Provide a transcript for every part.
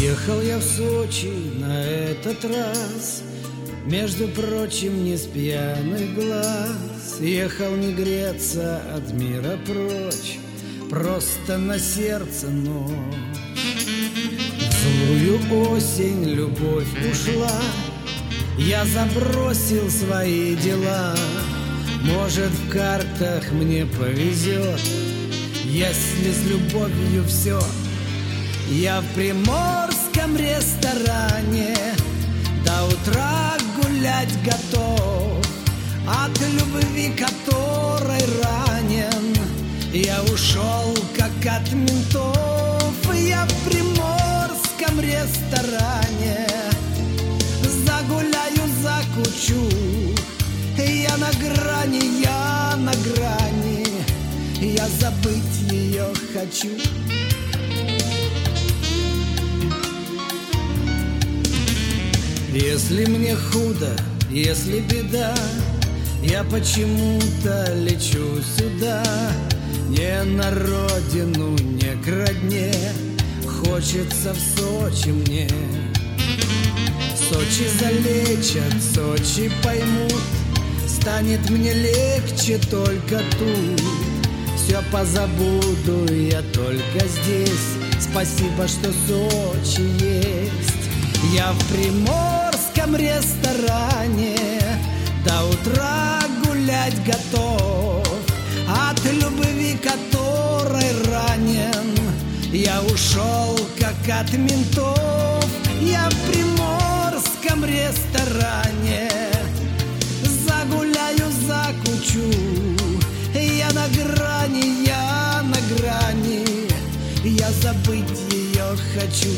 Ехал я в Сочи на этот раз, между прочим, не с пьяных глаз. Ехал не греться от мира прочь, просто на сердце ночь. В злую осень любовь ушла, я забросил свои дела. Может, в картах мне повезет, если с любовью все. Я в приморском ресторане до утра гулять готов. От любви, которой ранен, я ушел, как от ментов. Я в приморском ресторане загуляю, закучу. Я на грани, я на грани, я забыть ее хочу. Если мне худо, если беда, я почему-то лечу сюда. Не на родину, не к родне, хочется в Сочи мне. Сочи залечат, Сочи поймут, станет мне легче только тут. Все позабуду я только здесь, спасибо, что Сочи есть. Я в приморском ресторане до утра гулять готов. От любви, которой ранен, я ушел, как от ментов. Я в приморском ресторане загуляю, закучу. Я на грани, я на грани, я забыть ее хочу.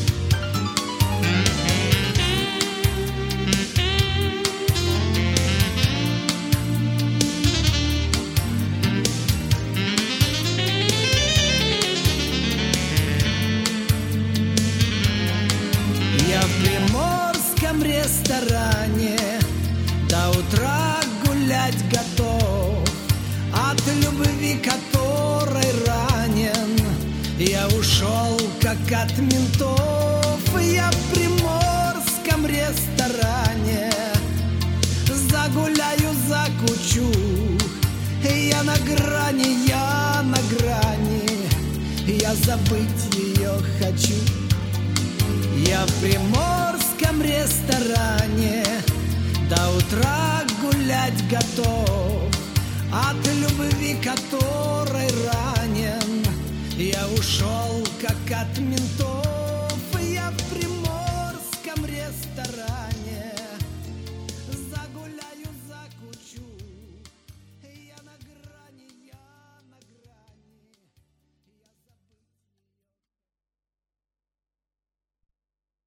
Я в приморском ресторане до утра гулять готов. От любви, которой ранен, я ушел, как от ментов. Я в приморском ресторане загуляю, закучу. Я на грани, я на грани, я забыть ее хочу. Я в приморском ресторане до утра гулять готов. От любви, которой ранен, я ушел, как от ментов.